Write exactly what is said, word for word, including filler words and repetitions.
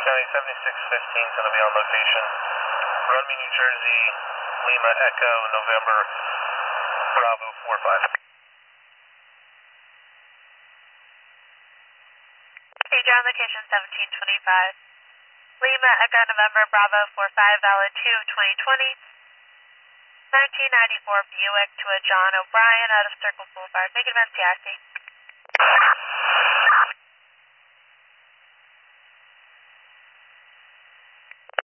County seventy-six fifteen is going to be on location. Runme, New Jersey, Lima Echo, November, Bravo four five. Major on location seventeen twenty-five. Lima Echo, November, Bravo four five, valid two twenty twenty. nineteen ninety-four Buick to a John O'Brien out of Circle Boulevard. Make advance taxi.